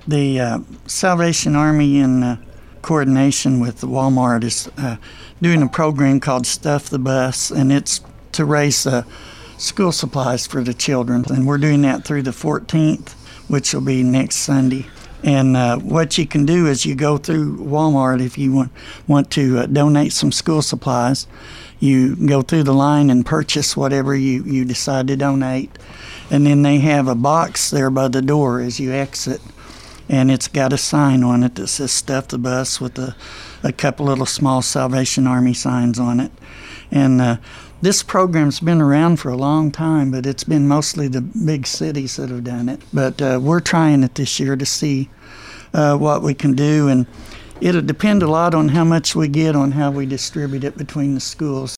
The Salvation Army, in coordination with Walmart, is doing a program called Stuff the Bus, and it's to raise school supplies for the children. And we're doing that through the 14th, which will be next Sunday. And what you can do is you go through Walmart if you want to donate some school supplies. You go through the line and purchase whatever you decide to donate. And then they have a box there by the door as you exit. And it's got a sign on it that says Stuff the Bus with a couple little small Salvation Army signs on it. And this program's been around for a long time, but it's been mostly the big cities that have done it. But we're trying it this year to see what we can do, and it'll depend a lot on how much we get on how we distribute it between the schools.